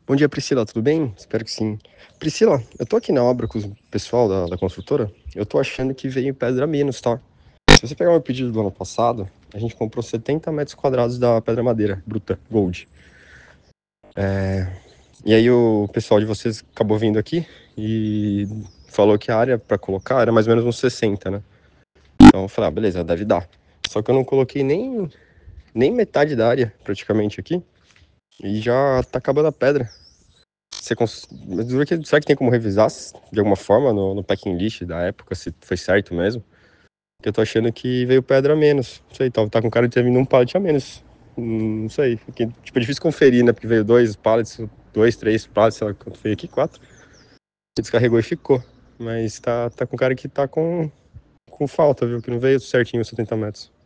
Bom dia, Priscila, tudo bem? Espero que sim. Priscila, eu tô aqui na obra com o pessoal da construtora. Eu tô achando que veio pedra a menos, tá? Se você pegar o meu pedido do ano passado, a gente comprou 70 metros quadrados da pedra madeira bruta, Gold. E aí o pessoal de vocês acabou vindo aqui e falou que a área para colocar era mais ou menos uns 60, né? Então eu falei, ah, beleza, deve dar. Só que eu não coloquei nem metade da área, praticamente, aqui. E já tá acabando a pedra. Mas será que tem como revisar de alguma forma no packing list da época, se foi certo mesmo? Porque eu tô achando que veio pedra a menos. Não sei, tá com cara de ter vindo um pallet a menos. Não sei. Porque, tipo, é difícil conferir, né? Porque veio dois pallets, dois, três pallets, sei lá quanto veio aqui, quatro. Descarregou e ficou. Mas tá com cara que tá com falta, viu? Que não veio certinho os 70 metros.